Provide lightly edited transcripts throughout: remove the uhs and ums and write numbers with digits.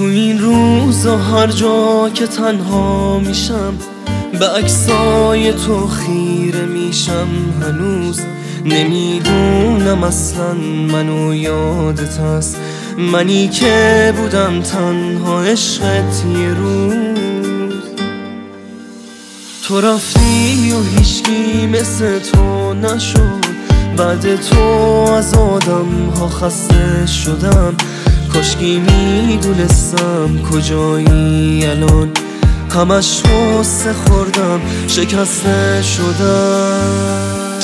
تو این روزا هر جا که تنها میشم به عکسای تو خیره میشم. هنوز نمیدونم اصلا منو یادت هست، منی که بودم تنها عشقت یه روز. تو رفتی و هیچکی مثل تو نشد، بعد تو از آدم ها خسته شدم. کاشکی میدونستم کجایی الان، همش غصه خوردم شکسته شدم.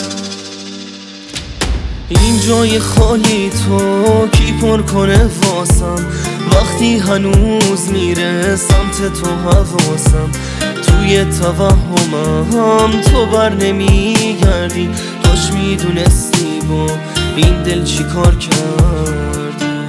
این جای خالی تو کی پر کنه واسم، وقتی هنوز میره سمت تو حواسم. توی توهمم تو بر نمیگردی، کاش میدونستی با این دل چی کار کردی.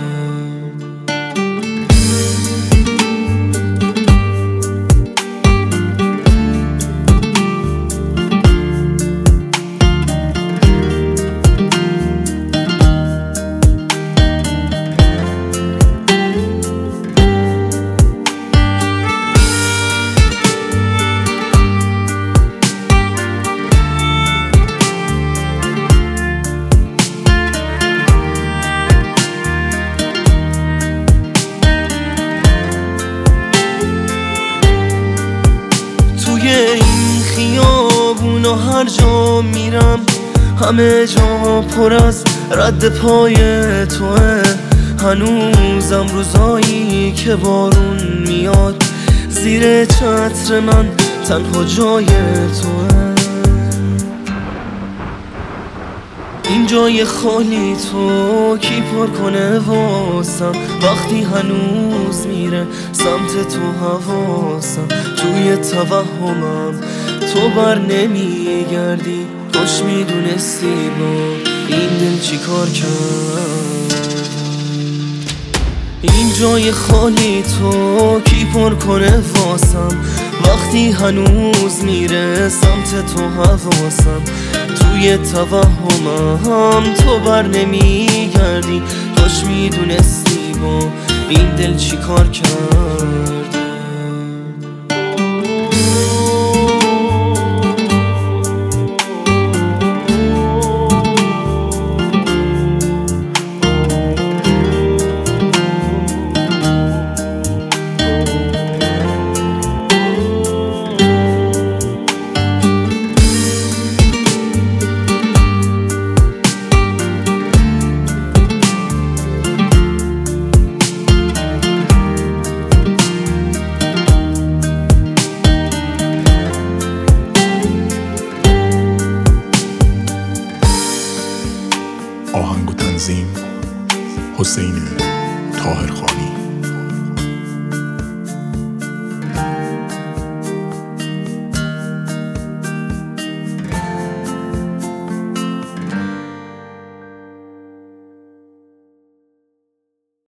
این خیابون و هر جا میرم همه جا پر از رد پای توه. هنوزم روزایی که بارون میاد زیر چتر من تنها جای توه. این جای خالی تو کی پر کنه واسم، وقتی هنوز میره سمت تو حواسم. توی توهمم تو بر نمیگردی، کاش میدونستی با این دل چی کار کرد. این جای خالی تو کی پر کنه واسم، وقتی هنوز میره سمت تو حواسم. توی توهمم تو بر نمیگردی، کاش میدونستی با این دل چی کار کرد. آهنگ و تنظیم حسین طاهرخان.